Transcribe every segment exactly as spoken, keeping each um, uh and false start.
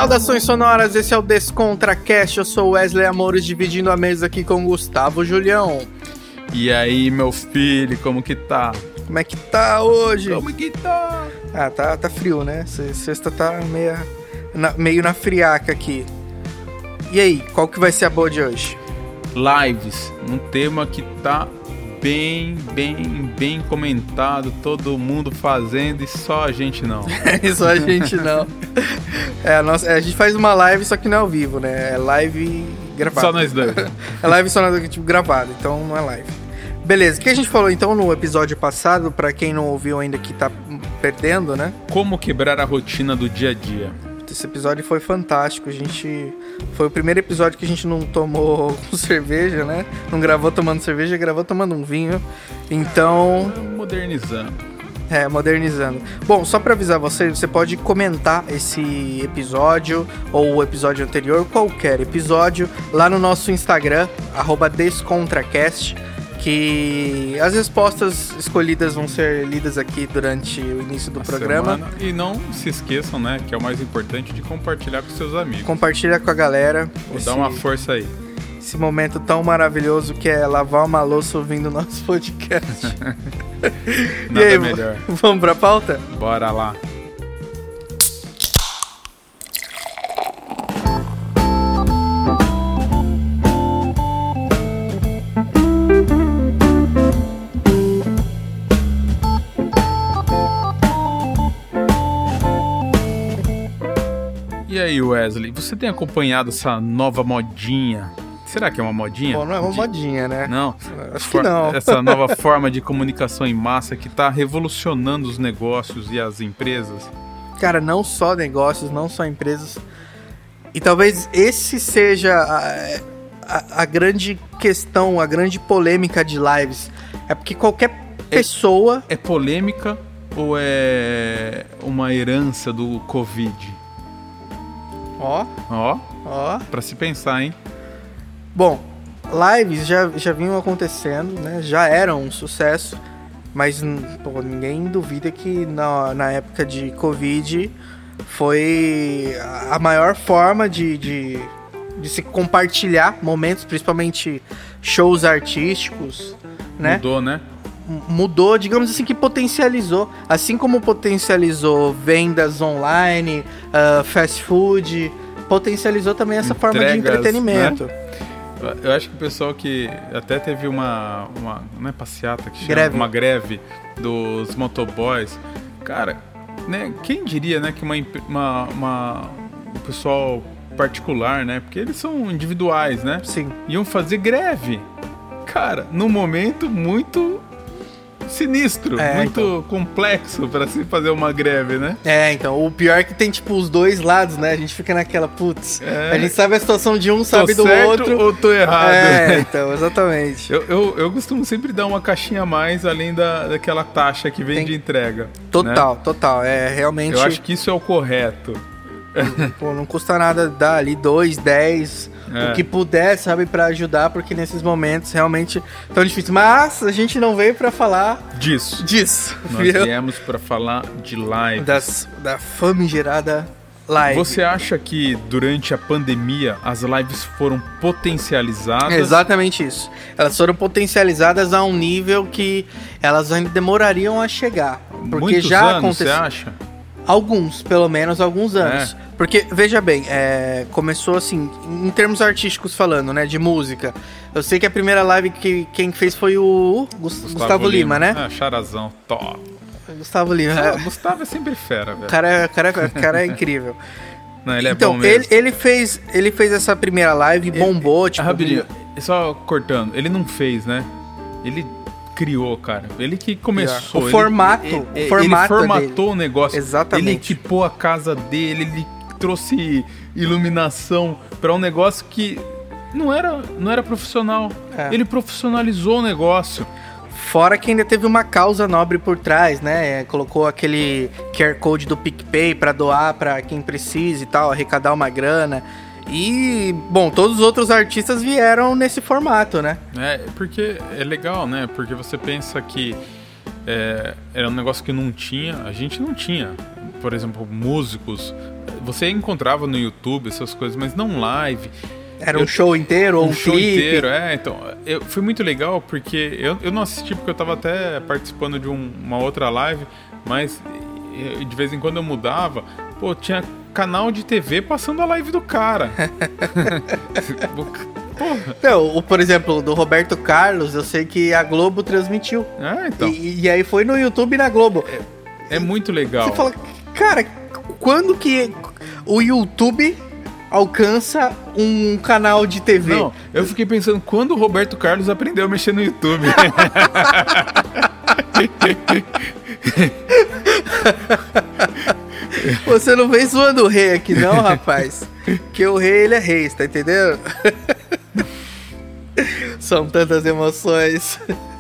Saudações sonoras, esse é o DescontraCast, eu sou Wesley Amores, dividindo a mesa aqui com Gustavo Julião. E aí, meu filho, como que tá? Como é que tá hoje? Como que tá? Ah, tá, tá frio, né? Sexta tá meio na, meio na friaca aqui. E aí, qual que vai ser a boa de hoje? Lives, um tema que tá bem, bem, bem comentado, todo mundo fazendo e só a gente não. Só a gente não. É, a, nossa, a gente faz uma live, só que não é ao vivo, né? É live gravada. Só nós dois. É live só nós, tipo, gravada, então não é live. Beleza, o que a gente falou então no episódio passado, pra quem não ouviu ainda que tá perdendo, né? Como quebrar a rotina do dia a dia. Esse episódio foi fantástico, a gente... Foi o primeiro episódio que a gente não tomou com cerveja, né? Não gravou tomando cerveja, gravou tomando um vinho. Então... Modernizando. É, modernizando. Bom, só pra avisar você, você pode comentar esse episódio ou o episódio anterior, qualquer episódio, lá no nosso Instagram, arroba DescontraCast, que as respostas escolhidas vão ser lidas aqui durante o início do a programa. Semana. E não se esqueçam, né, que é o mais importante, de compartilhar com seus amigos. Compartilha com a galera. Vou esse, dar uma força aí. Esse momento tão maravilhoso que é lavar uma louça ouvindo o nosso podcast. Nada e aí, melhor. Vamos pra pauta? Bora lá. E aí, Wesley, você tem acompanhado essa nova modinha? Será que é uma modinha? Bom, não é uma de... modinha, né? Não? Acho For... que não. Essa nova forma de comunicação em massa que está revolucionando os negócios e as empresas? Cara, não só negócios, não só empresas. E talvez esse seja a, a, a grande questão, a grande polêmica de lives. É porque qualquer pessoa... É, é polêmica ou é uma herança do Covid? Ó, Ó, ó. Pra se pensar, hein? Bom, lives já, já vinham acontecendo, né? Já eram um sucesso, mas pô, ninguém duvida que na, na época de Covid foi a maior forma de, de, de se compartilhar momentos, principalmente shows artísticos, né? Mudou, né? Mudou, digamos assim, que potencializou. Assim como potencializou vendas online, uh, fast food, potencializou também essa Entregas, forma de entretenimento. Né? Eu acho que o pessoal que até teve uma, uma não é passeata que chama, greve. uma greve dos motoboys, cara, né? Quem diria, né, que uma, uma, uma o pessoal particular, né, porque eles são individuais, né? Sim. Iam fazer greve, cara, num momento muito sinistro, é, muito então. complexo pra se fazer uma greve, né? É, então, o pior é que tem, tipo, os dois lados, né? A gente fica naquela, putz, é. A gente sabe a situação de um, sabe tô do certo outro. Ou tô errado? É, então, exatamente. eu, eu, eu costumo sempre dar uma caixinha a mais, além da, daquela taxa que vem tem... de entrega. Total, né? total, é realmente... Eu acho que isso é o correto. Pô, não custa nada dar ali dois, dez... É. O que puder, sabe, pra ajudar, porque nesses momentos realmente tão difíceis. Mas a gente não veio pra falar disso. Disso. Nós viu? viemos pra falar de live. Das, da famigerada live. Você acha que durante a pandemia as lives foram potencializadas? É exatamente isso. Elas foram potencializadas a um nível que elas ainda demorariam a chegar. Porque Muitos já anos, aconteceu. Você acha? Alguns, pelo menos alguns anos. É. Porque, veja bem, é, começou assim, em termos artísticos falando, né, de música. Eu sei que a primeira live que quem fez foi o Gustavo, Gustavo Lima, Lima, né? Ah, charazão, top. Gustavo Lima. Ah, Gustavo é sempre fera, velho. O cara, cara, cara é incrível. Não, ele é então, bom mesmo. Ele, ele, fez, ele fez essa primeira live, bombou, ele, tipo... Rapidinho, só cortando, ele não fez, né? Ele... criou, cara. Ele que começou. O ele, formato. Ele, o formato ele formatou dele. o negócio. Exatamente. Ele equipou a casa dele, ele trouxe iluminação para um negócio que não era, não era profissional. É. Ele profissionalizou o negócio. Fora que ainda teve uma causa nobre por trás, né? Colocou aquele Q R Code do PicPay para doar para quem precisa e tal, arrecadar uma grana. E, bom, todos os outros artistas vieram nesse formato, né? É, porque é legal, né? Porque você pensa que é, era um negócio que não tinha, a gente não tinha. por exemplo, músicos, você encontrava no YouTube essas coisas, mas não live. Era um eu, show inteiro ou um, um show clipe? inteiro, é. Então, eu, foi muito legal porque eu, eu não assisti porque eu tava até participando de um, uma outra live, mas eu, de vez em quando eu mudava, pô, tinha canal de T V passando a live do cara. Porra. Não, o, por exemplo, do Roberto Carlos, eu sei que a Globo transmitiu. É, então. E, e aí foi no YouTube e na Globo. É, é muito legal. Você fala, cara, quando que o YouTube alcança um canal de T V? Não, eu fiquei pensando, quando o Roberto Carlos aprendeu a mexer no YouTube? Você não vem zoando o rei aqui não, rapaz. Que o rei, ele é rei, tá entendendo? São tantas emoções.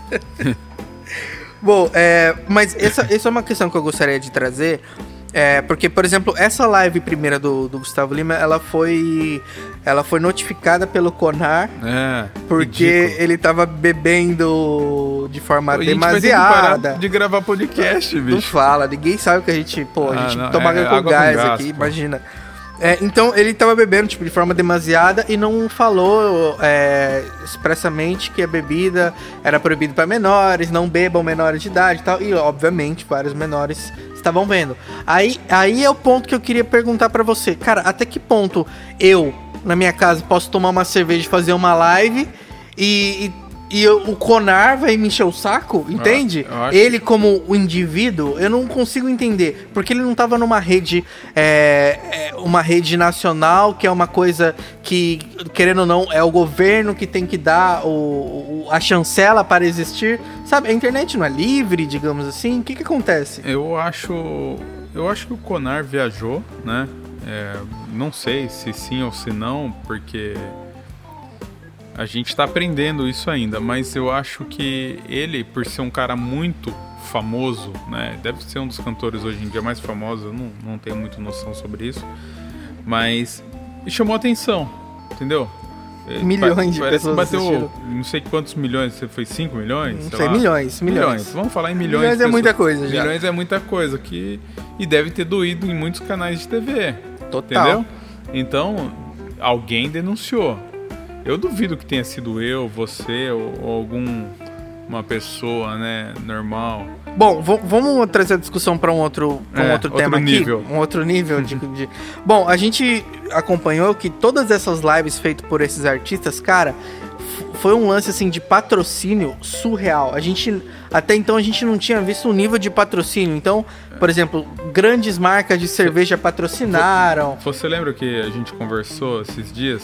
Bom, é, mas essa, essa é uma questão que eu gostaria de trazer. É, porque, por exemplo, essa live primeira do, do Gustavo Lima, ela foi, ela foi notificada pelo Conar, é, porque ridículo. Ele tava bebendo de forma pô, demasiada. De gravar podcast, bicho. Não fala, ninguém sabe que a gente, pô, a gente ah, não, toma é, com, água gás com gás aqui, pô. Imagina. É, então ele tava bebendo tipo, de forma demasiada e não falou é, expressamente que a bebida era proibida para menores, não bebam menores de idade e tal. E obviamente vários menores estavam vendo. Aí, aí é o ponto que eu queria perguntar para você. Cara, até que ponto eu, na minha casa, posso tomar uma cerveja e fazer uma live e... e E eu, o Conar vai me encher o saco, entende? Eu acho... Ele como o indivíduo, eu não consigo entender. Porque ele não tava numa rede, é, é, uma rede nacional, que é uma coisa que, querendo ou não, é o governo que tem que dar o, o, a chancela para existir. Sabe, a internet não é livre, digamos assim. O que que acontece? Eu acho, eu acho que o Conar viajou, né? É, não sei se sim ou se não, porque... a gente está aprendendo isso ainda, mas eu acho que ele, por ser um cara muito famoso, né, deve ser um dos cantores hoje em dia mais famosos, eu não, não tenho muita noção sobre isso, mas chamou atenção, entendeu? Milhões de Parece pessoas bateu, assistiram. Não sei quantos milhões, foi cinco milhões? Não sei, sei, lá. milhões, milhões, milhões. Vamos falar em milhões. Milhões é muita coisa já. Milhões é muita coisa, que, e deve ter doído em muitos canais de T V. Total. Entendeu? Então, alguém denunciou. Eu duvido que tenha sido eu, você ou, ou algum uma pessoa, né, normal. Bom, v- vamos trazer a discussão para um outro, pra um é, outro, outro tema nível. aqui, um outro nível de, de... Bom, a gente acompanhou que todas essas lives feitas por esses artistas, cara, f- foi um lance assim de patrocínio surreal. A gente até então a gente não tinha visto um nível de patrocínio. Então, por exemplo, grandes marcas de cerveja patrocinaram. Você lembra que a gente conversou esses dias?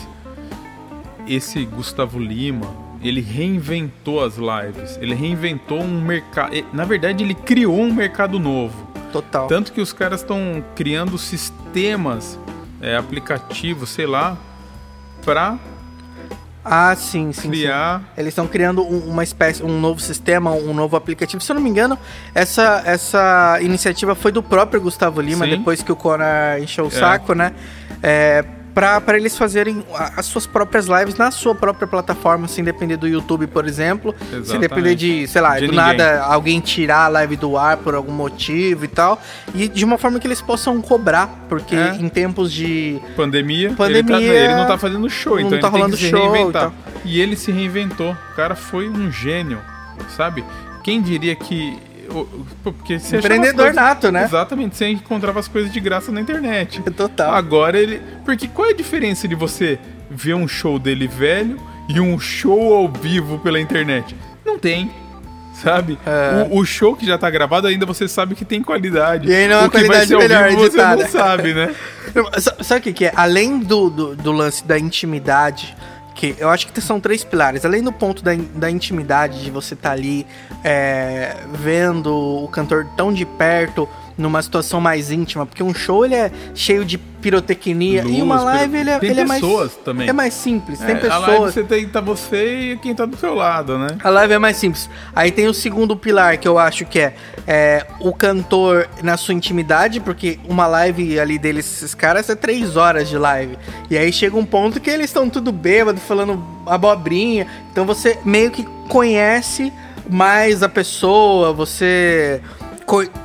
Esse Gustavo Lima, ele reinventou as lives, ele reinventou um mercado, na verdade ele criou um mercado novo. Total. Tanto que os caras estão criando sistemas, é, aplicativos, sei lá, pra Ah, sim, sim, criar... sim. Eles estão criando um, uma espécie, um novo sistema, um novo aplicativo. Se eu não me engano, essa, essa iniciativa foi do próprio Gustavo Lima, Sim. depois que o Conar encheu o É. saco, né? É, pra, pra eles fazerem as suas próprias lives na sua própria plataforma, sem depender do YouTube, por exemplo. Exatamente. Sem depender de, sei lá, De do ninguém. nada alguém tirar a live do ar por algum motivo e tal. E de uma forma que eles possam cobrar, porque É. em tempos de... Pandemia, Pandemia, ele, tá, ele não tá fazendo show, não então tá ele tem rolando que se show reinventar. e E, ele se reinventou. O cara foi um gênio, sabe? Quem diria que... o- o- Porque você achava Empreendedor as coisas- nato, né? Exatamente, você encontrava as coisas de graça na internet. Total. Agora ele... Porque qual é a diferença de você ver um show dele velho e um show ao vivo pela internet? Não tem. Sabe? É. O, o show que já tá gravado ainda você sabe que tem qualidade. E aí não é uma o que vai qualidade ser ao melhor, vivo você editada. não sabe, né? Sa- Sabe o que, que é? Além do, do, do lance da intimidade, que eu acho que são três pilares. Além do ponto da, in- da intimidade, de você estar ali é, vendo o cantor tão de perto, numa situação mais íntima, porque um show ele é cheio de pirotecnia Luz, e uma live piro- ele é, tem ele é mais pessoas também. é mais simples, tem É, a live pessoas. você tem tá você e quem tá do seu lado, né? A live é mais simples. Aí tem o segundo pilar, que eu acho que é, é o cantor na sua intimidade, porque uma live ali deles, esses caras, é três horas de live. E aí chega um ponto que eles estão tudo bêbado, falando abobrinha. Então você meio que conhece mais a pessoa, você... co-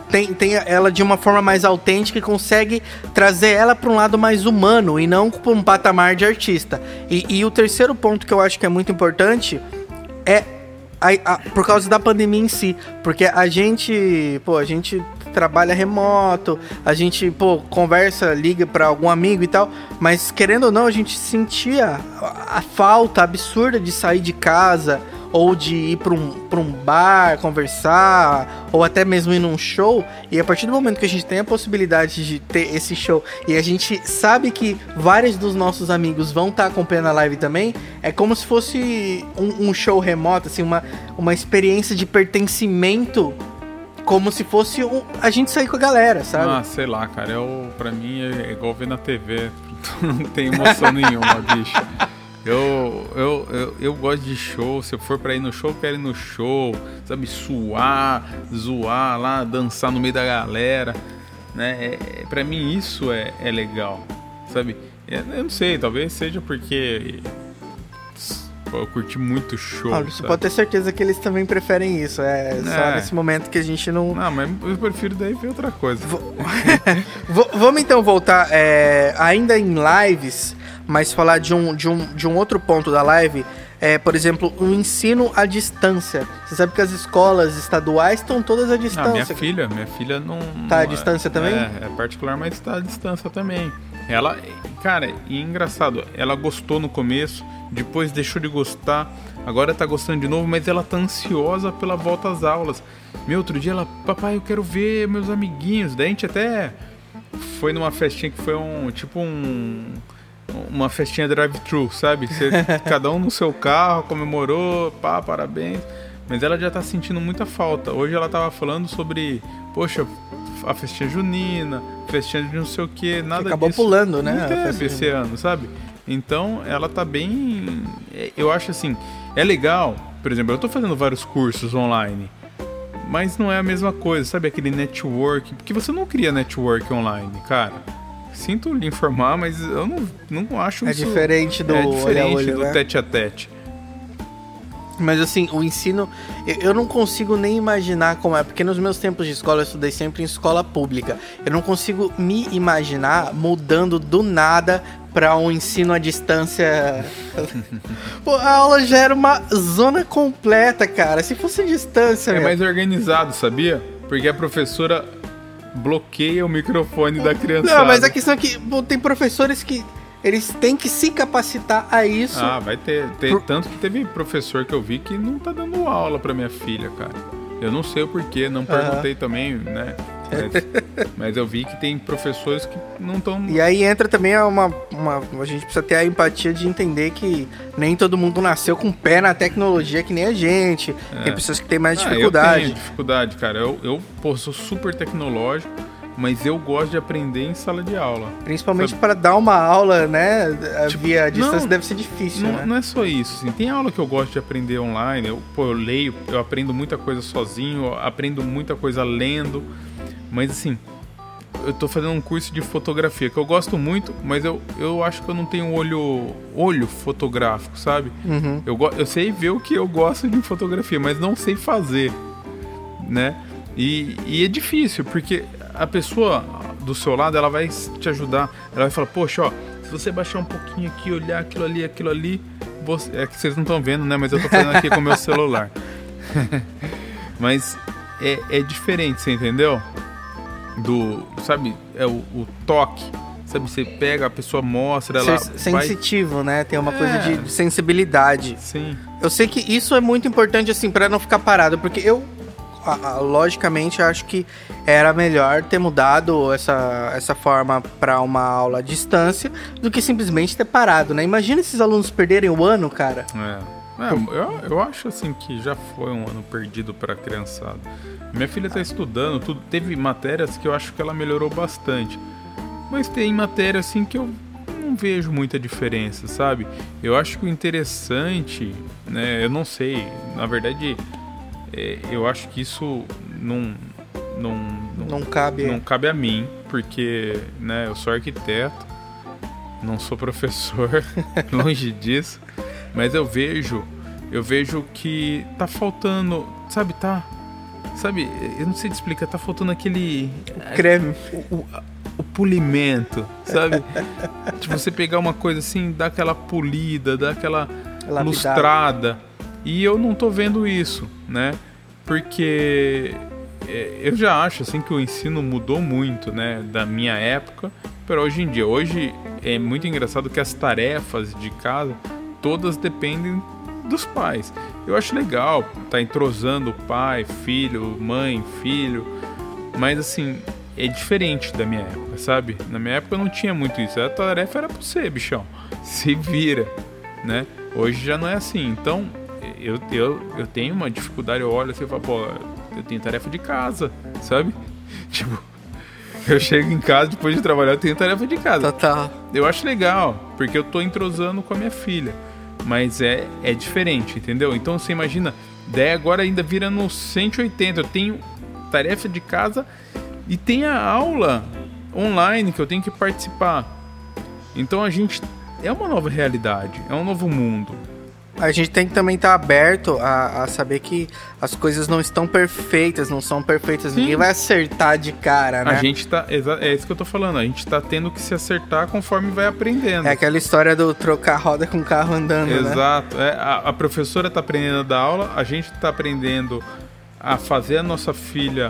tem, tem ela de uma forma mais autêntica e consegue trazer ela para um lado mais humano e não para um patamar de artista. E, e o terceiro ponto que eu acho que é muito importante é a, a, por causa da pandemia em si. Porque a gente, pô, a gente trabalha remoto, a gente, pô, conversa, liga para algum amigo e tal, mas querendo ou não, a gente sentia a, a falta absurda de sair de casa ou de ir para um, para um bar, conversar, ou até mesmo ir num show. E a partir do momento que a gente tem a possibilidade de ter esse show e a gente sabe que vários dos nossos amigos vão estar acompanhando a live também, é como se fosse um, um show remoto, assim, uma, uma experiência de pertencimento, como se fosse um, a gente sair com a galera, sabe? Ah, sei lá, cara, eu, pra mim é igual ver na T V, não tem emoção nenhuma, bicho. Eu, eu, eu, eu gosto de show. Se eu for pra ir no show, eu quero ir no show, sabe? Suar, zoar lá, dançar no meio da galera, né? É, é, pra mim isso é, é legal, sabe? Eu, eu não sei, talvez seja porque pô, eu curti muito show. Olha, você pode ter certeza que eles também preferem isso. É só é. nesse momento que a gente não... Não, mas eu prefiro daí ver outra coisa. V- Vamos então voltar é, ainda em lives, mas falar de um, de, um, de um outro ponto da live, é, por exemplo, o ensino à distância. Você sabe que as escolas estaduais estão todas à distância. Ah, minha filha, minha filha não... Tá não à distância é, também? É, é particular, mas tá à distância também. Ela, cara, e engraçado, ela gostou no começo, depois deixou de gostar, agora tá gostando de novo, mas ela tá ansiosa pela volta às aulas. Meu, outro dia ela, papai, eu quero ver meus amiguinhos. Daí a gente até foi numa festinha que foi um, tipo um... uma festinha drive-thru, sabe? Você, cada um no seu carro, comemorou, pá, parabéns. Mas ela já tá sentindo muita falta. Hoje ela tava falando sobre, poxa, a festinha junina, festinha de não sei o que, nada que acabou disso. pulando, né? Não teve esse ano, sabe? Então ela tá bem... Eu acho assim, é legal, por exemplo, eu tô fazendo vários cursos online, mas não é a mesma coisa, sabe? Aquele network, porque você não cria network online, cara. Sinto lhe informar, mas eu não, não acho é isso... Diferente do é diferente olho, do né? tete a tete. Mas assim, o ensino, eu, eu não consigo nem imaginar como é, porque nos meus tempos de escola eu estudei sempre em escola pública. Eu não consigo me imaginar mudando do nada para um ensino à distância. Pô, a aula já era uma zona completa, cara. Se fosse à distância, É meu. mais organizado, sabia? Porque a professora bloqueia o microfone da criançada. Não, mas a questão é que pô, tem professores que eles têm que se capacitar a isso. Ah, vai ter. ter Por... Tanto que teve professor que eu vi que não tá dando aula pra minha filha, cara. Eu não sei o porquê, não perguntei uhum. também, né? Mas, mas eu vi que tem professores que não estão... E aí entra também uma, uma... A gente precisa ter a empatia de entender que nem todo mundo nasceu com pé na tecnologia que nem a gente. É. Tem pessoas que têm mais dificuldade. Ah, eu tenho dificuldade, cara. Eu, eu pô, sou super tecnológico, mas eu gosto de aprender em sala de aula. Principalmente para dar uma aula, né? Tipo, via distância não, deve ser difícil, não, né? Não é só isso, assim. Tem aula que eu gosto de aprender online. Eu, pô, eu leio, eu aprendo muita coisa sozinho, eu aprendo muita coisa lendo. Mas assim, eu tô fazendo um curso de fotografia que eu gosto muito, mas eu, eu acho que eu não tenho olho, olho fotográfico, sabe? Uhum. Eu, eu sei ver o que eu gosto de fotografia, mas não sei fazer, né? E, e é difícil, porque a pessoa do seu lado, ela vai te ajudar. Ela vai falar, poxa, ó, se você baixar um pouquinho aqui, olhar aquilo ali, aquilo ali... Você... É que vocês não estão vendo, né? Mas eu tô fazendo aqui com o meu celular. Mas é, é diferente, você entendeu? Do, sabe, é o, o toque, sabe, você pega, a pessoa mostra, ela sensitivo, vai... né, tem uma é. coisa de sensibilidade. Sim. Eu sei que isso é muito importante, assim, pra não ficar parado, porque eu, a, a, logicamente, acho que era melhor ter mudado essa, essa forma pra uma aula à distância do que simplesmente ter parado, né, imagina esses alunos perderem o ano, cara. É. É, eu, eu acho assim que já foi um ano perdido pra criançada. Minha filha tá estudando, tudo. Teve matérias que eu acho que ela melhorou bastante. Mas tem matérias assim que eu não vejo muita diferença, sabe? Eu acho que o interessante, né? Eu não sei, na verdade, é, eu acho que isso não, não, não, não cabe, não cabe a mim, porque, né? Eu sou arquiteto, não sou professor, longe disso. Mas eu vejo, eu vejo que tá faltando, sabe, tá... sabe, eu não sei te explicar, tá faltando aquele... Creme. O, o, o polimento, sabe? Tipo, você pegar uma coisa assim, dar aquela polida, dar aquela Lapidado. lustrada. E eu não tô vendo isso, né? Porque eu já acho assim que o ensino mudou muito, né? Da minha época para hoje em dia. Hoje é muito engraçado que as tarefas de casa todas dependem dos pais. Eu acho legal tá entrosando pai, filho, mãe, filho, mas assim, é diferente da minha época, sabe? Na minha época não tinha muito isso. A tarefa era pra você, bichão. Se vira, né? Hoje já não é assim. Então, eu, eu, eu tenho uma dificuldade. Eu olho assim e falo, pô, eu tenho tarefa de casa, sabe? Tipo, eu chego em casa depois de trabalhar, eu tenho tarefa de casa. Total. Eu acho legal, porque eu tô entrosando com a minha filha. Mas é, é diferente, entendeu? Então você imagina, daí agora ainda vira no cento e oitenta. Eu tenho tarefa de casa e tem a aula online que eu tenho que participar. Então a gente... É uma nova realidade, é um novo mundo. A gente tem que também estar aberto a, a saber que as coisas não estão perfeitas, não são perfeitas. Sim. Ninguém vai acertar de cara, né? A gente tá... É isso que eu tô falando. A gente tá tendo que se acertar conforme vai aprendendo. É aquela história do trocar roda com o carro andando, Exato. né? É, a, a professora tá aprendendo a dar aula, a gente tá aprendendo a fazer a nossa filha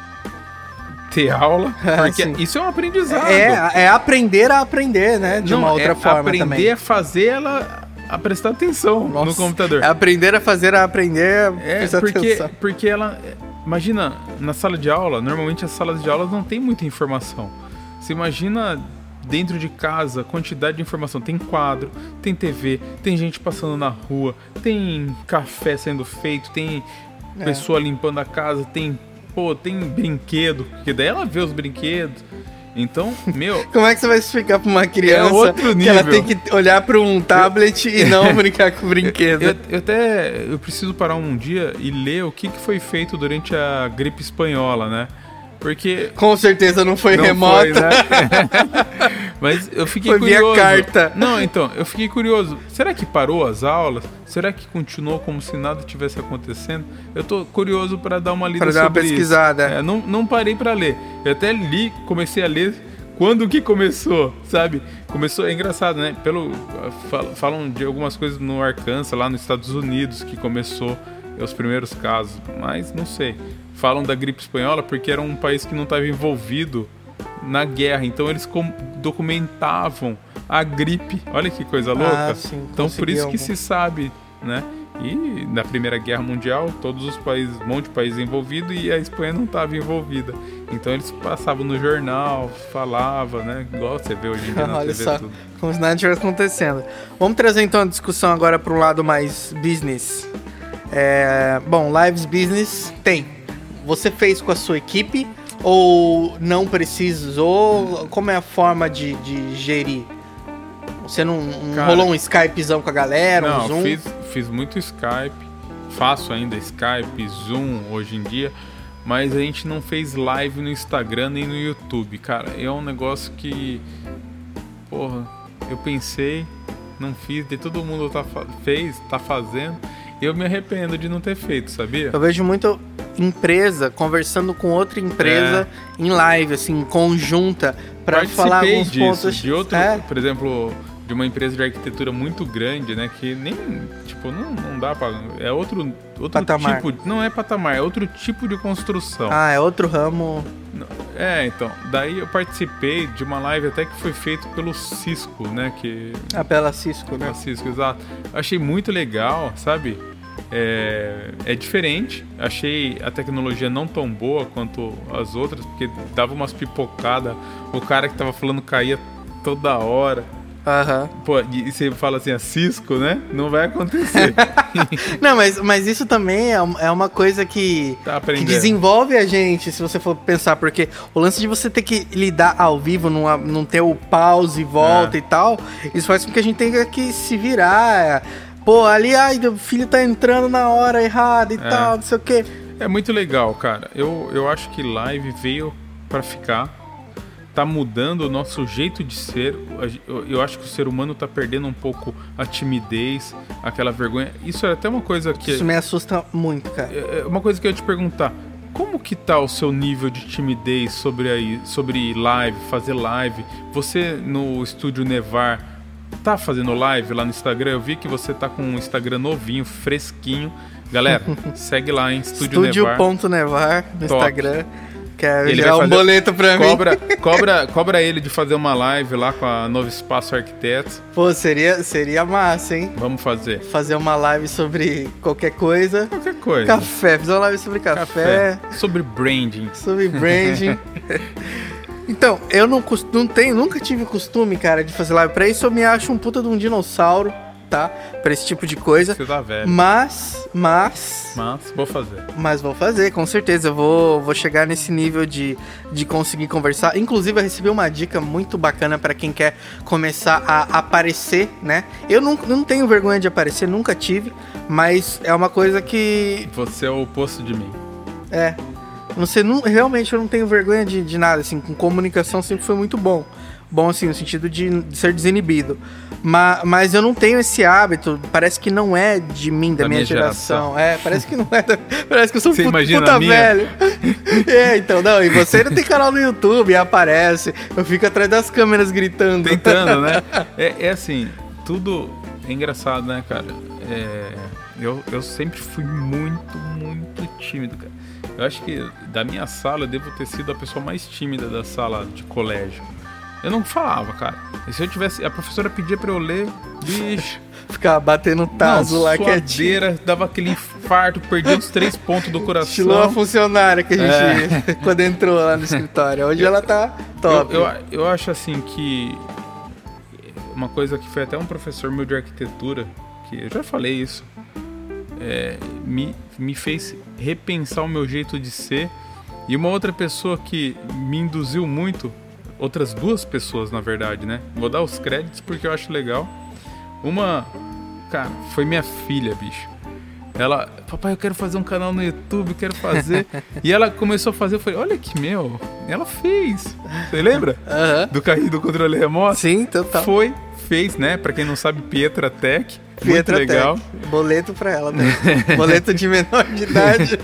ter aula, porque ah, isso é um aprendizado. É, é aprender a aprender, né? De Não, uma outra é forma aprender também. Aprender a fazer ela a prestar atenção. Nossa, no computador. É aprender a fazer a aprender a é, prestar porque, atenção. Porque ela... Imagina, na sala de aula, normalmente as salas de aula não tem muita informação. Você imagina dentro de casa a quantidade de informação. Tem quadro, tem T V, tem gente passando na rua, tem café sendo feito, tem é. pessoa limpando a casa, tem... Pô, tem brinquedo, porque daí ela vê os brinquedos. Então, meu... Como é que você vai explicar pra uma criança é outro nível. Que ela tem que olhar pra um tablet eu... e não brincar com o brinquedo? Eu, eu até... Eu preciso parar um dia e ler o que, que foi feito durante a gripe espanhola, né? Porque... Com certeza não foi não remota. Foi, né? Mas eu fiquei foi curioso. Via carta. Não, então, eu fiquei curioso. Será que parou as aulas? Será que continuou como se nada tivesse acontecendo? Eu tô curioso para dar uma lida pra sobre dar uma pesquisada. isso. É, não, não parei para ler. Eu até li, comecei a ler quando que começou, sabe? Começou, é engraçado, né? Pelo, falam de algumas coisas no Arkansas, lá nos Estados Unidos, que começou os primeiros casos. Mas não sei. Falam da gripe espanhola porque era um país que não estava envolvido na guerra. Então eles documentavam a gripe. Olha que coisa louca. Ah, sim, então por isso que se sabe, né? E na Primeira Guerra Mundial, todos os países, um monte de países envolvidos e a Espanha não estava envolvida. Então eles passavam no jornal, falavam, né? Igual você vê hoje em dia na Olha T V. Só, tudo. Como se nada estivesse acontecendo. Vamos trazer então a discussão agora para um lado mais business. É, bom, Lives Business tem. Você fez com a sua equipe ou não precisou? Como é a forma de, de gerir? Você não, não Cara, rolou um Skypezão com a galera, não, um Zoom? Fiz, fiz muito Skype, faço ainda Skype, Zoom hoje em dia, mas a gente não fez live no Instagram nem no YouTube, cara. É um negócio que, porra, eu pensei, não fiz, de todo mundo tá, fez, tá fazendo, e eu me arrependo de não ter feito, sabia? Eu vejo muito empresa conversando com outra empresa é. em live, assim, conjunta, para falar alguns disso, pontos. De outro, é. por exemplo, de uma empresa de arquitetura muito grande, né, que nem, tipo, não, não dá para, é outro, outro patamar. tipo, não é patamar, é outro tipo de construção. Ah, é outro ramo. É, então, daí eu participei de uma live até que foi feita pelo Cisco, né, que... Ah, pela Cisco, né? Pela Cisco, exato. Achei muito legal, sabe? É, é diferente, achei a tecnologia não tão boa quanto as outras, porque dava umas pipocadas, o cara que tava falando caía toda hora. Aham. Pô, e você fala assim, a Cisco, né? Não vai acontecer. Não, mas, mas isso também é, é uma coisa que, tá que desenvolve a gente, se você for pensar, porque o lance de você ter que lidar ao vivo, não, não ter o pause e volta é. e tal, isso faz com que a gente tenha que se virar. Pô, ali, ai, o filho tá entrando na hora errada e é. tal, não sei o quê. É muito legal, cara. Eu, eu acho que live veio pra ficar. Tá mudando o nosso jeito de ser. Eu, eu acho que o ser humano tá perdendo um pouco a timidez, aquela vergonha. Isso é até uma coisa que... Isso me assusta muito, cara. É uma coisa que eu ia te perguntar. como que tá o seu nível de timidez sobre, aí, sobre live, fazer live? Você no Estúdio Nevar tá fazendo live lá no Instagram? Eu vi que você tá com um Instagram novinho, fresquinho. Galera, segue lá em Estúdio Nevar. Estúdio.nevar no Top. Instagram. Quer Ele gerar vai um fazer- boleto pra Cobra, mim? cobra, cobra ele de fazer uma live lá com a Novo Espaço Arquitetos. Pô, seria, seria massa, hein? Vamos fazer Fazer uma live sobre qualquer coisa. qualquer coisa. Café, fazer uma live sobre café, Sobre branding. sobre branding. Então, eu não, cos- não tenho, nunca tive costume, cara, de fazer live. Pra isso eu me acho um puta de um dinossauro, tá? Pra esse tipo de coisa. Você tá velho. Mas, mas, Mas vou fazer. mas vou fazer, com certeza. Eu vou, vou chegar nesse nível de, de conseguir conversar. Inclusive, eu recebi uma dica muito bacana pra quem quer começar a aparecer, né? Eu não, não tenho vergonha de aparecer, nunca tive. Mas é uma coisa que Você é o oposto de mim. É. Você não, realmente eu não tenho vergonha de, de nada, assim, com comunicação sempre foi muito bom. Bom, assim, no sentido de, de ser desinibido. Ma, mas eu não tenho esse hábito, parece que não é de mim, da, Da minha, minha geração. geração. É, parece que não é. Da, parece que eu sou Você puta, imagina puta a minha? velho. É, então, não, e você não tem canal no YouTube, aparece. Eu fico atrás das câmeras gritando. Tentando, né? É, é assim, tudo é engraçado, né, cara? É, eu, eu sempre fui muito, muito tímido, cara. Eu acho que da minha sala eu devo ter sido a pessoa mais tímida da sala de colégio. Eu não falava, cara. E se eu tivesse... A professora pedia pra eu ler, bicho... Ficar batendo taso não, lá quietinho. suadeira, dava aquele infarto, perdia os três pontos do coração. Estilou a funcionária que a gente... Quando entrou lá no escritório. Hoje ela tá top. Eu, eu, eu acho assim que... Uma coisa que foi até um professor meu de arquitetura, que eu já falei isso, é, me, me fez repensar o meu jeito de ser. E uma outra pessoa que me induziu muito, outras duas pessoas na verdade, né? Vou dar os créditos porque eu acho legal. Uma, cara, foi minha filha, bicho. Ela, papai, eu quero fazer um canal no YouTube, quero fazer. E ela começou a fazer, eu falei, olha que meu, ela fez. Você lembra? Aham. Do carrinho do controle remoto? Sim, total. Foi, fez, né? Pra quem não sabe, Pietra Tech. Pietra Muito legal. Tech. Boleto pra ela, né? Boleto de menor de idade.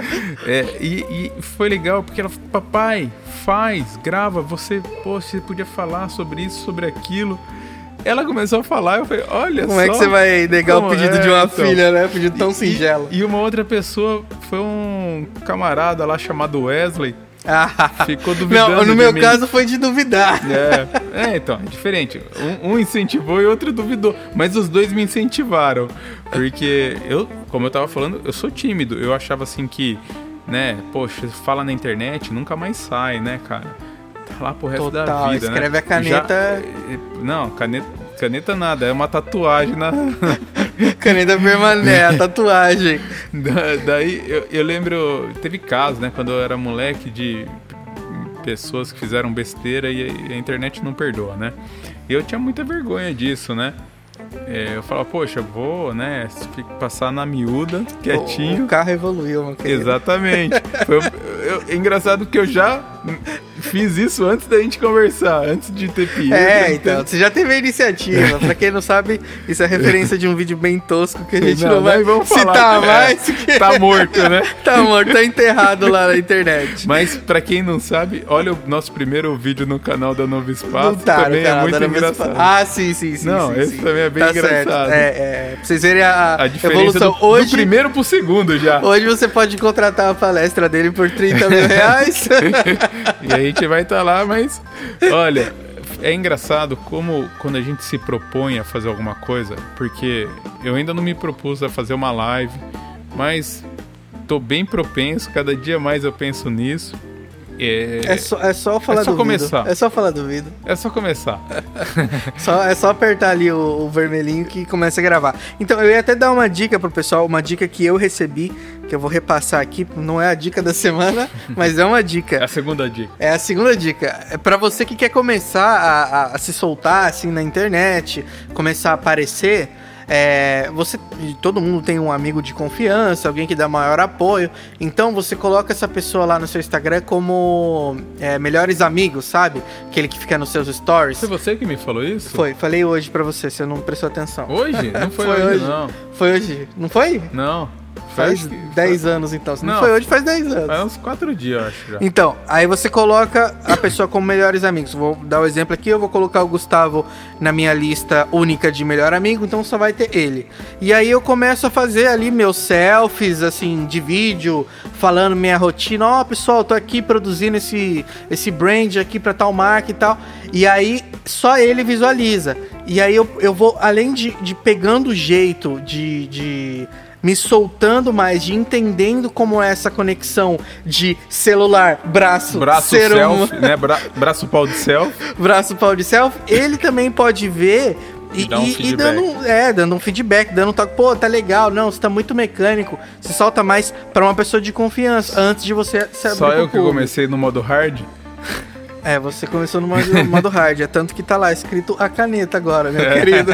É, e, e foi legal porque ela falou, papai, faz, grava, você, pô, você podia falar sobre isso, sobre aquilo. Ela começou a falar, eu falei, olha Como só. é que você vai negar como o pedido é, de uma então. filha, né? Pedido tão E- singelo. E, e uma outra pessoa foi um camarada lá chamado Wesley. Ah, Ficou duvidando não, no de meu mim. caso foi de duvidar. É, é, então, é diferente. Um, um incentivou e outro duvidou. Mas os dois me incentivaram. Porque eu, como eu tava falando, eu sou tímido. Eu achava assim que, né, poxa, fala na internet, nunca mais sai, né, cara? Tá lá pro resto da Total, vida, escreve né? a caneta- Já- não, caneta, caneta nada, é uma tatuagem na. Caneta permanece, a tatuagem. Da- daí eu, eu lembro, teve casos, né, quando eu era moleque, de pessoas que fizeram besteira e a, a internet não perdoa, né? E eu tinha muita vergonha disso, né? É, eu falava, poxa, eu vou, né, passar na miúda, O, quietinho. o carro evoluiu, meu querido. Exatamente. Foi, eu, é engraçado que eu já fiz isso antes da gente conversar, antes de ter piada. É, então, você já teve a iniciativa. Pra quem não sabe, isso é referência de um vídeo bem tosco que a gente não, Não, vai nem vamos citar falar. mais. É, que- tá morto, né? Tá morto, tá enterrado lá na internet. Mas pra quem não sabe, olha o nosso primeiro vídeo no canal da Novo Espaço, Não tá, também no canal é muito da Nova engraçado. Espa- Ah, sim, sim, sim. Não, sim, esse sim. também é bem Tá engraçado. certo. É, é, pra vocês verem a, A diferença evolução. do, Hoje, do primeiro pro segundo já. hoje você pode contratar a palestra dele por trinta mil reais. E a gente vai estar lá, mas olha, é engraçado como quando a gente se propõe a fazer alguma coisa, porque eu ainda não me propus a fazer uma live, mas tô bem propenso, cada dia mais eu penso nisso. É, É só, é só falar É só do começar. vídeo. É só falar do vídeo. é só começar. Só, é só apertar ali o, o vermelhinho que começa a gravar. Então, eu ia até dar uma dica pro pessoal, uma dica que eu recebi, que eu vou repassar aqui. Não é a dica da semana, mas é uma É dica. a segunda dica. É a segunda dica. É pra você que quer começar a, a- a se soltar assim na internet, começar a aparecer. É, você, todo mundo tem um amigo de confiança, alguém que dá maior apoio. Então você coloca essa pessoa lá no seu Instagram como é, melhores amigos, sabe? Aquele que fica nos seus stories. Foi você que me falou isso? Foi, falei hoje pra você, você não prestou atenção. Hoje? Não foi, Foi hoje, hoje. não. Foi hoje, não foi? Não. Faz dez anos, então. Se não, não foi hoje, faz dez anos. Faz uns quatro dias, eu acho já. Então, aí você coloca a pessoa como melhores amigos. Vou dar um exemplo aqui, eu vou colocar o Gustavo na minha lista única de melhor amigo, então só vai ter ele. E aí eu começo a fazer ali meus selfies, assim, de vídeo, falando minha rotina. Ó, oh, pessoal, tô aqui produzindo esse, esse brand aqui pra tal marca e tal. E aí, só ele visualiza. E aí eu, eu vou, além de, de pegando o jeito de... de me soltando mais, de entendendo como é essa conexão de celular, braço, braço ser selfie, um... né? Bra braço pau de selfie. Braço pau de selfie. Ele também pode ver e, e, um e dando, é, dando um feedback, dando um toque. Pô, tá legal. Não, você tá muito mecânico. Se solta mais pra uma pessoa de confiança antes de você se abrir. Só eu que comecei no modo hard? É, você começou no modo, modo hard. É tanto que tá lá escrito a caneta agora, meu querido.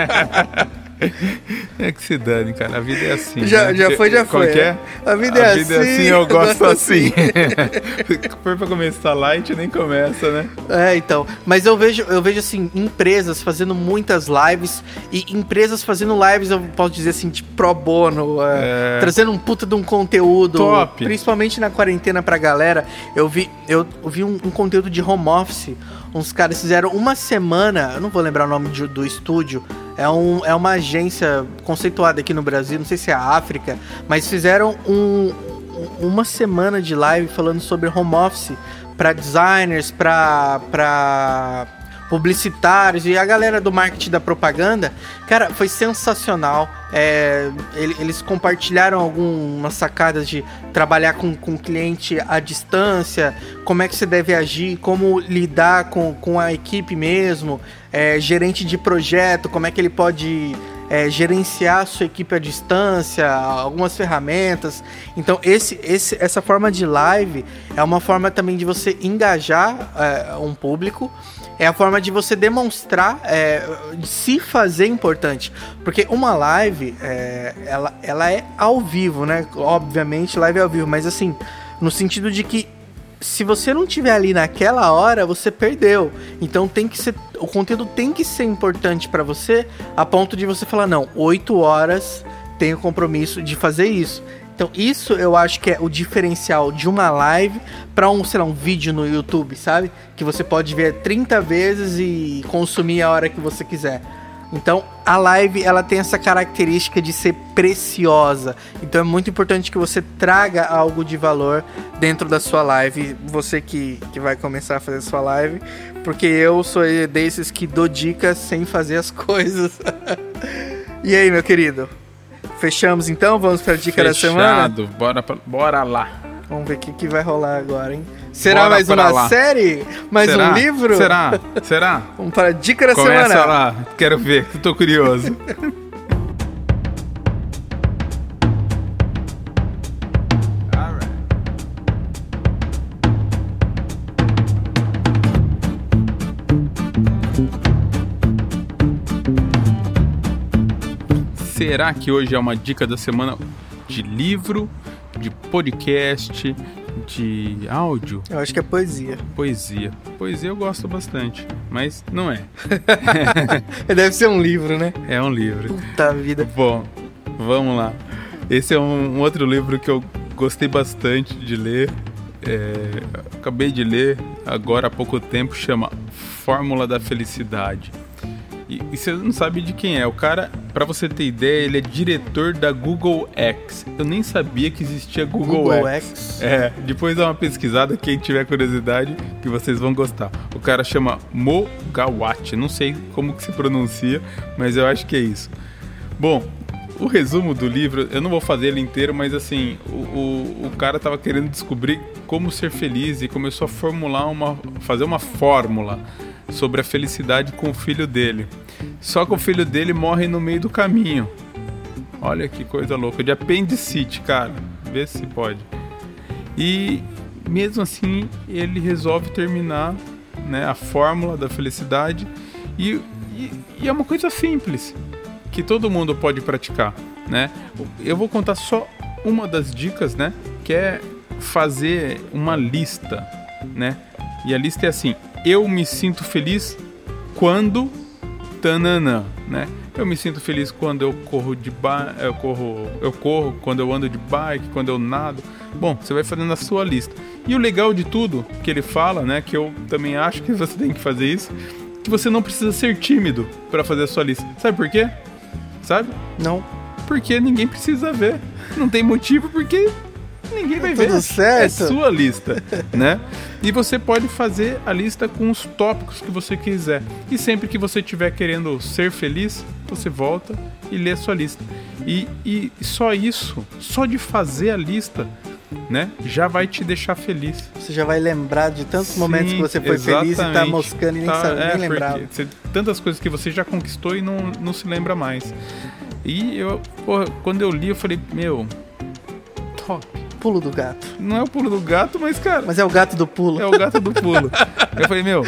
É que se dane, cara. A vida é assim. Já, né? já foi, já foi. Qual que é? A vida é a assim. vida é assim, eu, eu gosto, gosto assim. assim. For pra começar light, nem começa, né? É, então. Mas eu vejo, eu vejo assim, empresas fazendo muitas lives. E empresas fazendo lives, eu posso dizer assim, de pro bono. É, é... Trazendo um puta de um conteúdo. Top. Principalmente na quarentena pra galera. Eu vi, eu vi um, um conteúdo de home office. Uns caras fizeram uma semana. Eu não vou lembrar o nome de, do estúdio. É, um, é uma agência conceituada aqui no Brasil, não sei se é a África, mas fizeram um, uma semana de live falando sobre home office para designers, para publicitários e a galera do marketing da propaganda. Cara, foi sensacional. É, eles compartilharam algumas sacadas de trabalhar com o cliente à distância, como é que você deve agir, como lidar com, com a equipe mesmo, é, gerente de projeto, como é que ele pode é, gerenciar a sua equipe à distância, algumas ferramentas. Então esse, esse, essa forma de live é uma forma também de você engajar é, um público. É a forma de você demonstrar, é, de se fazer importante. Porque uma live, é, ela, ela é ao vivo, né? Obviamente, live é ao vivo. Mas assim, no sentido de que se você não estiver ali naquela hora, você perdeu. Então tem que ser, o conteúdo tem que ser importante para você, a ponto de você falar, não, oito horas tenho compromisso de fazer isso. Então isso eu acho que é o diferencial de uma live para um, sei lá, um vídeo no YouTube, sabe? Que você pode ver trinta vezes e consumir a hora que você quiser. Então a live, ela tem essa característica de ser preciosa. Então é muito importante que você traga algo de valor dentro da sua live. Você que, que vai começar a fazer a sua live, porque eu sou desses que dou dicas sem fazer as coisas. E aí, meu querido? Fechamos então? Vamos para a dica Fechado. da semana? Bora, bora lá. Vamos ver o que, que vai rolar agora, hein? Será Bora mais uma lá. série? Mais Será? um livro? Será? Será? Vamos para a dica da Começa semana. lá. Quero ver. Tô curioso. Será que hoje é uma dica da semana de livro, de podcast, de áudio? Eu acho que é poesia. Poesia. Poesia eu gosto bastante, mas não é. Deve ser um livro, né? É um livro. Puta vida. Bom, vamos lá. Esse é um, um outro livro que eu gostei bastante de ler. É, acabei de ler agora há pouco tempo, chama Fórmula da Felicidade. E, e você não sabe de quem é. O cara, pra você ter ideia, ele é diretor da Google X. Eu nem sabia que existia Google, Google X. X. É, depois dá uma pesquisada, quem tiver curiosidade, que vocês vão gostar. O cara chama Mo Gawat. Não sei como que se pronuncia, mas eu acho que é isso. Bom, o resumo do livro, eu não vou fazer ele inteiro, mas assim, o, o, o cara tava querendo descobrir como ser feliz e começou a formular uma, fazer uma fórmula sobre a felicidade com o filho dele. Só que o filho dele morre no meio do caminho. Olha que coisa louca, de apendicite, cara. Vê se pode. E mesmo assim, ele resolve terminar, né, a fórmula da felicidade. E, e, e é uma coisa simples, que todo mundo pode praticar, né? Eu vou contar só uma das dicas, né? Que é fazer uma lista, né? E a lista é assim: eu me sinto feliz quando tananã, né? eu me sinto feliz quando eu corro de ba... eu corro, eu corro quando eu ando de bike, quando eu nado. Bom, você vai fazendo a sua lista. E o legal de tudo que ele fala, né, que eu também acho que você tem que fazer isso, que você não precisa ser tímido para fazer a sua lista. Sabe por quê? Sabe? Não. Porque ninguém precisa ver. Não tem motivo porque ninguém vai ver. Tudo certo. É sua lista, né? E você pode fazer a lista com os tópicos que você quiser. E sempre que você estiver querendo ser feliz, você volta e lê a sua lista. E, e só isso, só de fazer a lista, né, já vai te deixar feliz. Você já vai lembrar de tantos Sim, momentos que você foi feliz e tá moscando e nem, tá, sabe, é, nem lembrava. Você, tantas coisas que você já conquistou e não, não se lembra mais. E eu, porra, quando eu li, eu falei, meu, top. Pulo do gato. Não é o pulo do gato, mas, cara... Mas é o gato do pulo. É o gato do pulo. Eu falei, meu,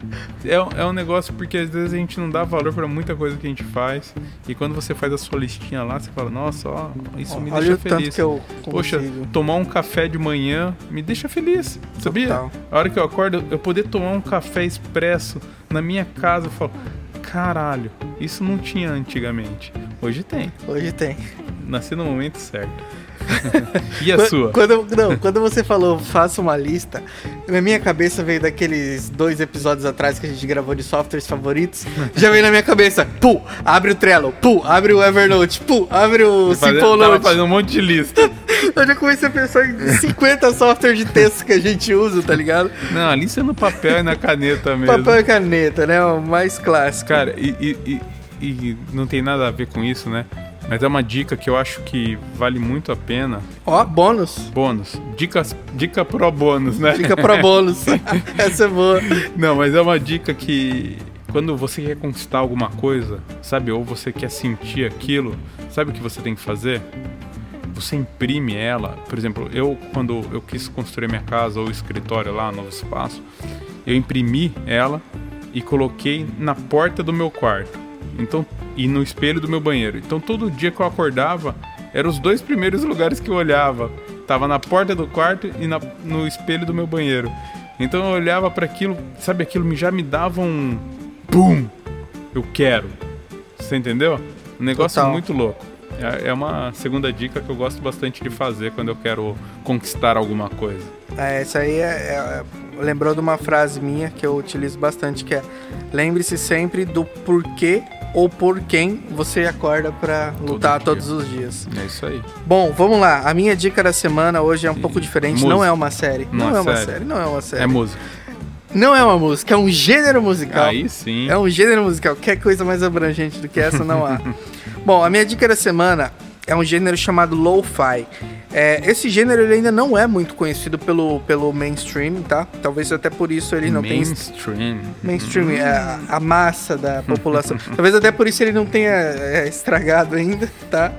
é, é um negócio porque às vezes a gente não dá valor pra muita coisa que a gente faz. E quando você faz a sua listinha lá, você fala, nossa, ó, isso ó, me olha deixa o feliz. Tanto que eu Poxa, tomar um café de manhã me deixa feliz, sabia? Total. A hora que eu acordo, eu poder tomar um café expresso na minha casa, eu falo, caralho, isso não tinha antigamente. Hoje tem. Hoje tem. Nasci no momento certo. E a quando, sua? Quando, não, quando você falou faça uma lista, na minha cabeça veio daqueles dois episódios atrás que a gente gravou de softwares favoritos. Já veio na minha cabeça, pum, abre o Trello, pum, abre o Evernote, pum, abre o Simple Note. Fazendo um monte de lista. Eu já comecei a pensar em cinquenta softwares de texto que a gente usa, tá ligado? Não, a lista é no papel e na caneta mesmo. Papel e caneta, né? O mais clássico. Cara, e, e, e, e não tem nada a ver com isso, né? Mas é uma dica que eu acho que vale muito a pena. Ó, bônus. Bônus. Dicas, dica pro bônus, né? Dica pro bônus. Essa é boa. Não, mas é uma dica que quando você quer conquistar alguma coisa, sabe? Ou você quer sentir aquilo, sabe o que você tem que fazer? Você imprime ela. Por exemplo, eu quando eu quis construir minha casa ou escritório lá, novo espaço, eu imprimi ela e coloquei na porta do meu quarto. Então, e no espelho do meu banheiro. Então todo dia que eu acordava, eram os dois primeiros lugares que eu olhava. Tava na porta do quarto e na, no espelho do meu banheiro. Então eu olhava para aquilo, sabe, aquilo já me dava um pum, eu quero. Você entendeu? Um negócio Total. Muito louco. É, é uma segunda dica que eu gosto bastante de fazer quando eu quero conquistar alguma coisa. É, essa aí é, é, lembrou de uma frase minha que eu utilizo bastante, que é: lembre-se sempre do porquê ou por quem você acorda pra lutar todos os dias. É isso aí. Bom, vamos lá. A minha dica da semana hoje é um e... pouco diferente. Música. Não é uma série. Não, não é uma série. série. Não é uma série. É música. Não é uma música, é um gênero musical. Aí sim. É um gênero musical. Qualquer coisa mais abrangente do que essa não há. Bom, a minha dica da semana é um gênero chamado Lo-Fi. É, esse gênero ele ainda não é muito conhecido pelo, pelo mainstream, tá? Talvez até por isso ele não tenha... Mainstream. Mainstream, é a, a massa da população. Talvez até por isso ele não tenha é, estragado ainda, tá?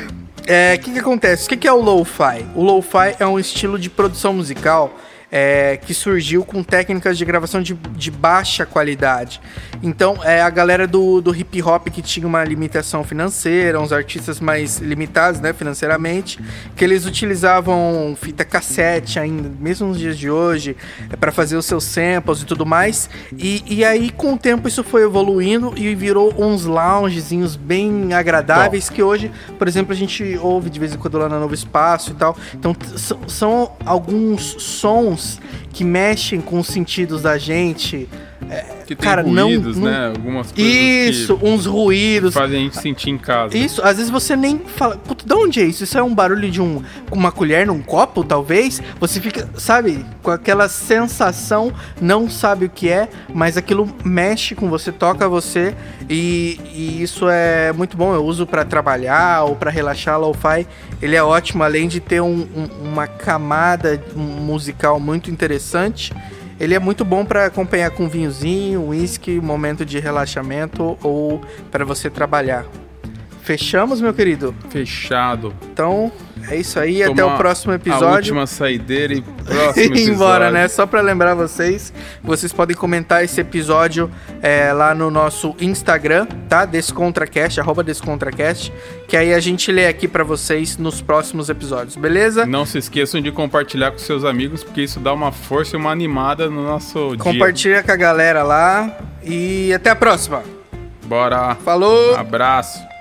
O é, que que acontece? O que que é o Lo-Fi? O Lo-Fi é um estilo de produção musical É, que surgiu com técnicas de gravação de, de baixa qualidade. Então, é a galera do, do hip hop que tinha uma limitação financeira, uns artistas mais limitados, né, financeiramente, que eles utilizavam fita cassete ainda, mesmo nos dias de hoje, é, para fazer os seus samples e tudo mais. E, e aí, com o tempo, isso foi evoluindo e virou uns loungezinhos bem agradáveis. Bom. Que hoje, por exemplo, a gente ouve de vez em quando lá no Novo Espaço e tal. Então, são, são alguns sons que mexem com os sentidos da gente. É, que tem cara, ruídos, não, não... né? Algumas coisas isso, que uns ruídos. Fazem a gente sentir em casa. Isso, às vezes você nem fala, puta, de onde é isso? Isso é um barulho de um, uma colher num copo, talvez? Você fica, sabe, com aquela sensação, não sabe o que é, mas aquilo mexe com você, toca você, e, e isso é muito bom. Eu uso pra trabalhar ou pra relaxar. Lo-Fi, ele é ótimo, além de ter um, um, uma camada musical muito interessante. Ele é muito bom para acompanhar com vinhozinho, whisky, momento de relaxamento ou para você trabalhar. Fechamos, meu querido? Fechado. Então, é isso aí. Tomar até o próximo episódio. A última saideira e próximo episódio. E embora, né? Só para lembrar vocês, vocês podem comentar esse episódio é, lá no nosso Instagram, tá? Descontracast, arroba Descontracast, que aí a gente lê aqui para vocês nos próximos episódios, beleza? Não se esqueçam de compartilhar com seus amigos, porque isso dá uma força e uma animada no nosso dia. Compartilha com a galera lá e até a próxima! Bora. Falou! Abraço.